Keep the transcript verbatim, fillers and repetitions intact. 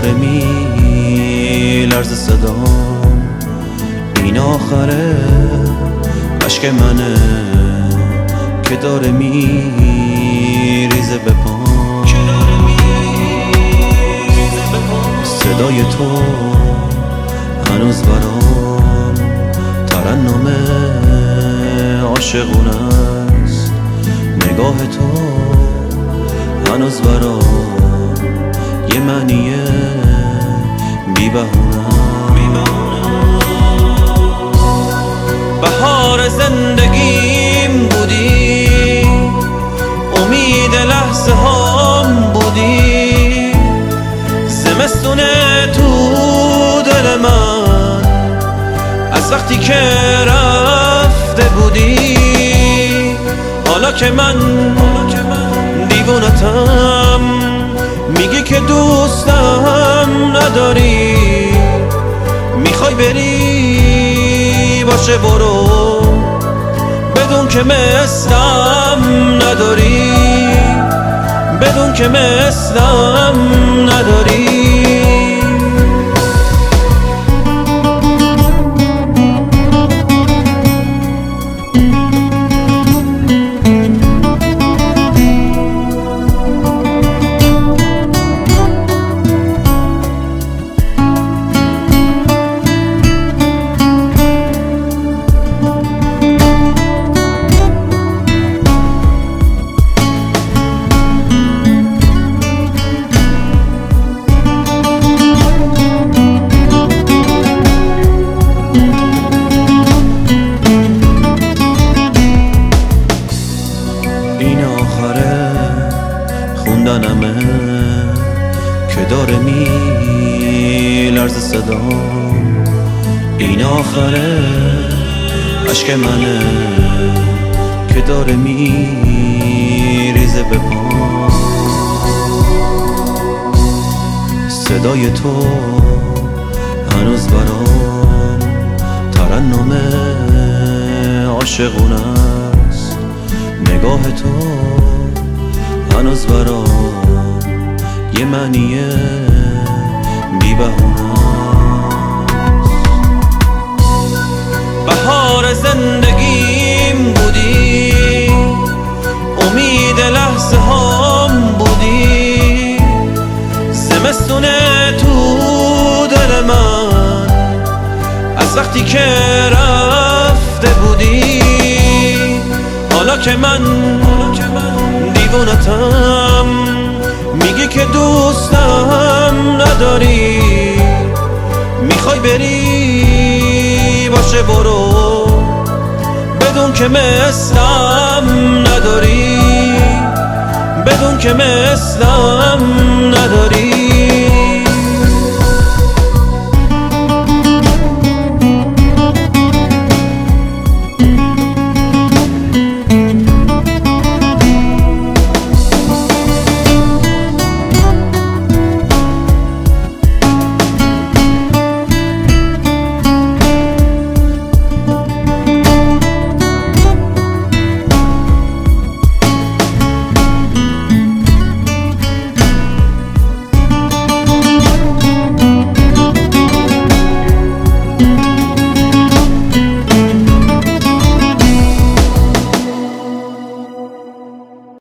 داره میلرزه صدام، این آخره عشق منه که داره میریزه به پام. صدای تو هنوز برام ترنم عاشقونه است، نگاه تو هنوز برام یه معنی بی بهونه. بهار زندگیم بودی، امید لحظه هام بودی، زمستونه تو دل من از وقتی که رفته بودی. حالا که من دیوونتم، میگی که دوستم نداری، میخوای بری باشه برو، بدون که مثلم نداری، بدون که مثلم نداری. این آخره خوندنمه که داره میلرزه صدام، این آخره عشق منه که داره میریزه به پام. صدای تو هنوز برام ترنم عاشقونه است، نگاه تو هنوز برام یه معنی بی بهونه است. بهار زندگیم بودی، امید لحظه هام بودی، زمستونه تو دل من از وقتی که رفته بودی. حالا که من دیوونتم، میگی که دوستم نداری، میخوای بری باشه برو، بدون که مثلم نداری، بدون که مثلم نداری.